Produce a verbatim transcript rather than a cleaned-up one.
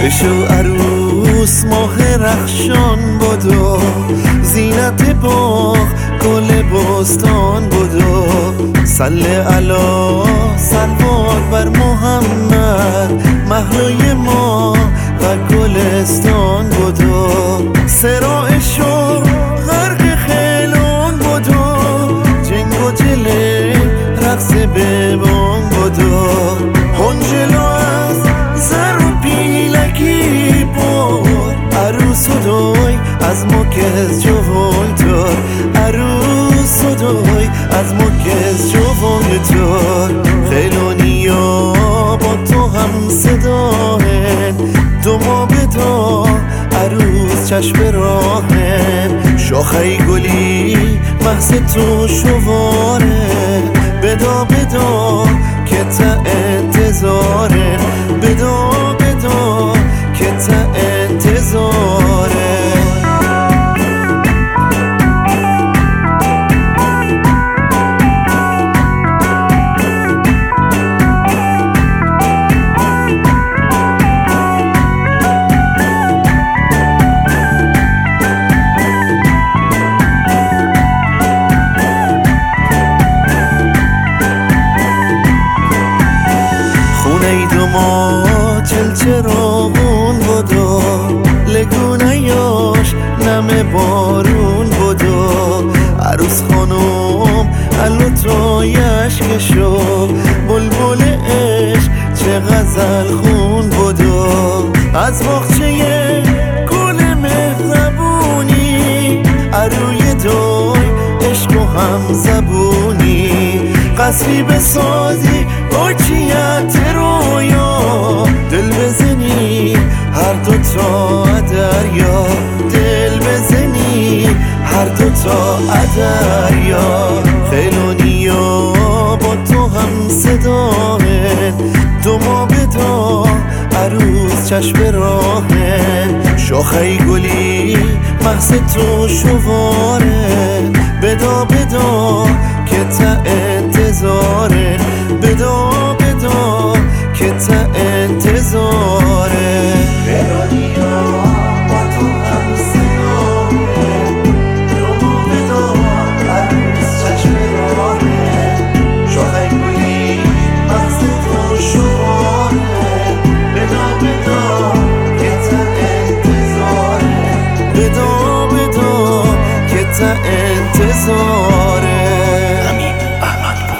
بشو عروس ماه رخشان بدو، زینت باغ گل بستان بدو. صل علی صلوات بر محمد، مهرای ما و گلستان بدو. سراع شو غرق خیلون بدو، جنگ و جله رقص ببان بدو. هنجلو از زر و پیلکی پر، عروس و دوی از مکز جوان تر. عروس و دوی از مکز جوان تر. خیلونیا با تو هم صداهن، دو ما بدا عروس چشم راهن. شاخه گلی محض تو شواره، بدا بدا که تا انتظاره. بدا بدا که تا انتظاره. ما چلچراغون بدو، لگونه یاش نم بارون بدو. عروس خانم علوتایش کشو، بلبل عشق چه غزل خون بدو. از باغچه گل مهربونی، عروی دوی عشق و هم زبونی. قصری بسازی باکیت رویا، دل بزنی هر دوتا دریا. دل بزنی هر دوتا دریا. خیلونیا با تو هم صداهن، دو ما بدا عروس چشم راهن. شاخه گلی محض تو شواره، بدا بدا که تا انتظاره. بدا بدا که تا انتظاره. خیلونیا با تو هم صداهن، دو ما بدا عروس چشم راهن. شاخه گلی محض تو شواره، بدا بدا که تا انتظاره. بدا بدا که تا انتظاره.